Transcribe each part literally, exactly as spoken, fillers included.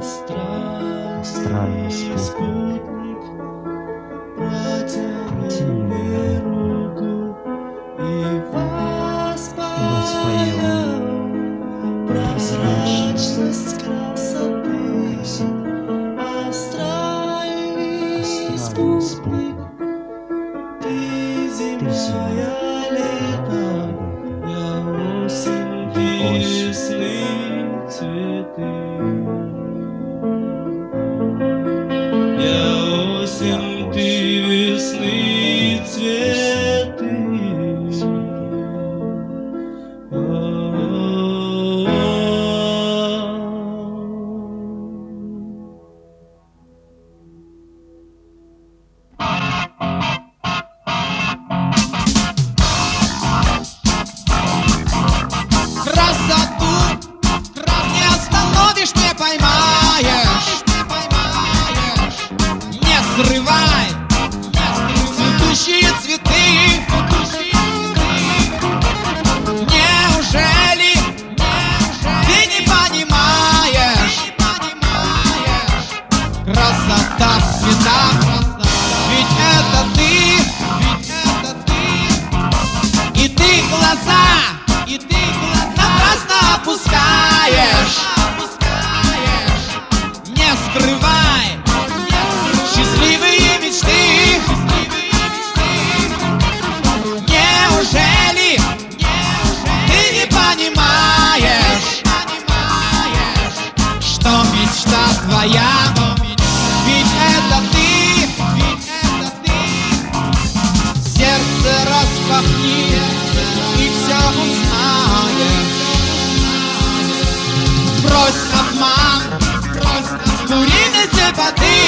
Астральный спутник, протяни руку и воспоем прозрачность красоты. Астральный спутник, ты зимняя лето, я осень, весны цветы. Ты весны цветы. Красоту не остановишь, не поймаешь, не срывай цветущие цветы. Неужели ты не понимаешь? Красота в цветах, ведь это ты, и ты глаза, и ты напрасно опускаешь. Не скрывай счастливые мечты. Неужели ты не понимаешь, что мечта твоя, ведь это ты. Сердце распахни и все узнаешь. Сбрось обман, куриной слепоты.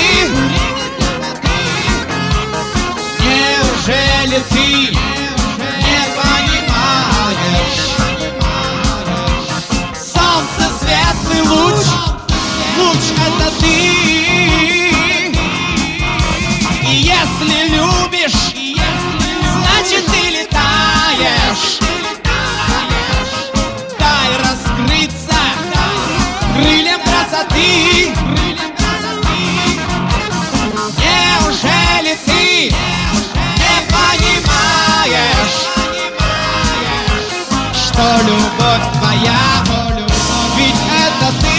Неужели ты не понимаешь? Солнце, светлый луч, луч это ты. И если любишь, значит ты летаешь. Дай раскрыться крыльям красоты. Неужели ты не понимаешь, что любовь твоя, ведь это ты?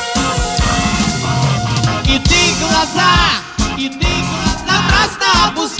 И ты глаза напрасно опускаешь.